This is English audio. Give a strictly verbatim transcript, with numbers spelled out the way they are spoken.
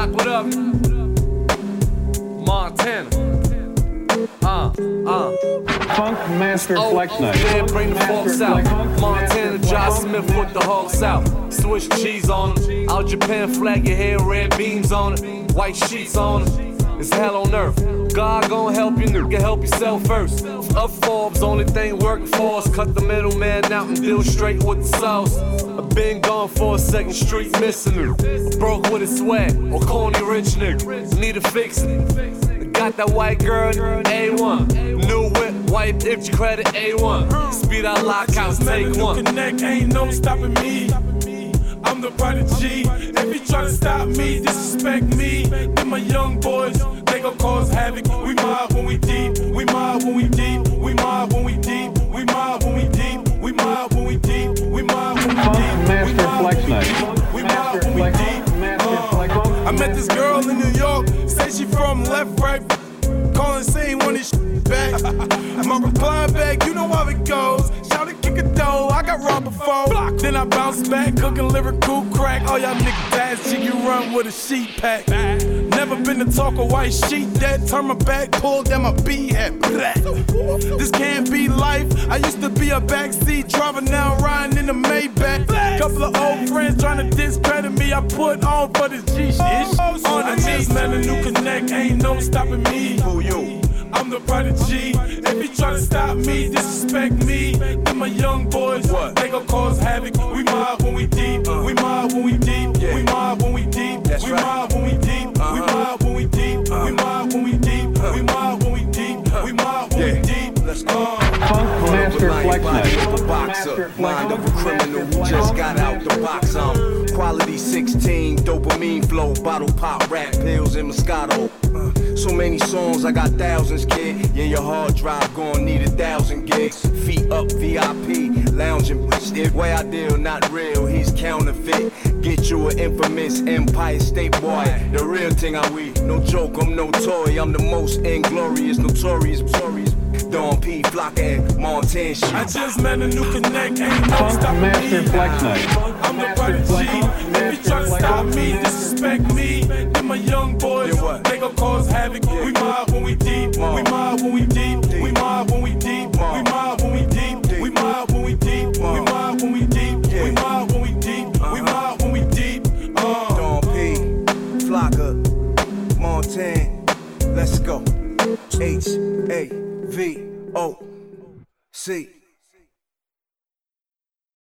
Rock, what up? Montana. Uh, uh. Funk Master oh, Flex oh, Night. Yeah, bring the folks out. Montana, Josh Smith with the Hulks out. Swiss cheese on them. Out Japan flag, your hair, red beans on it. White sheets on it. It's hell on earth. God gon' help you, nigga, help yourself first. Up Forbes, only thing working for us. Cut the middleman out and deal straight with the sauce. I've been gone for a second, street missing me. Broke with a swag, or corny rich nigga. Need a fix it. Got that white girl, A one. New whip, white itch credit, A one. Speed out lockouts, take one. Connect, ain't no stopping me. I'm the prodigy. If you try to stop me, disrespect me, then my young boys, they gon' cause havoc. We mob when we deep, we mob when we deep, we mob when we deep, we mob when we deep, we mob when we deep, we mob when we deep. Master Flex Night. We mob when we deep. Uh, I met this girl in New York, say she from left, right, calling saying when this shit back. My reply back, you know how it goes. Shout it, kick a dough, I got robbed before. Then I bounce back, cooking lyrical crack. All y'all niggas ass jiggy run with a sheet pack. Never been to talk a white sheet that turn my back, pull down my beat hat. This can't be life. I used to be a backseat driver, now riding in a Maybach. Couple of old friends trying to discredit me. I put on for this G shit. On the knees, man, a new connect, ain't no stopping me. Who you? I'm the prodigy. If you try to stop me, disrespect me, then my young boys, what? They gon' cause havoc. We mob when we deep, uh. we mob when we deep, yeah. we mob when we deep, That's we right. mob when we deep, uh-huh. we mob when we deep, uh. we mob when we deep, uh. we mob when we deep, uh. we mob when yeah. we deep. Let's go. Funk Master Flex Night. Boxer, mind of a criminal who just got out the box. Um, quality sixteen, dopamine flow, bottle pop, rat pills, and Moscato. Uh, so many songs, I got thousands, kid. Yeah, your hard drive gon' need a thousand gigs. Feet up, V I P, lounging. Shit, way I deal, not real, he's counterfeit. Get you an infamous Empire State Boy. The real thing I we, no joke, I'm no toy. I'm the most inglorious, notorious, notorious. Don P, Flocka, and Montana shit. I just met a new connect, ain't no stopping Master me. Flex Night. I'm the prodigy. If you try to stop me, disrespect me, then my young boys, they gon' cause havoc. We mob when we deep, we mob when we deep, we mob when we deep, we mob when we deep, we mob when we deep, we mob when we deep, we mob when we deep, we mob when we deep. Don P, Flocka, Montana, let's go. H A V O C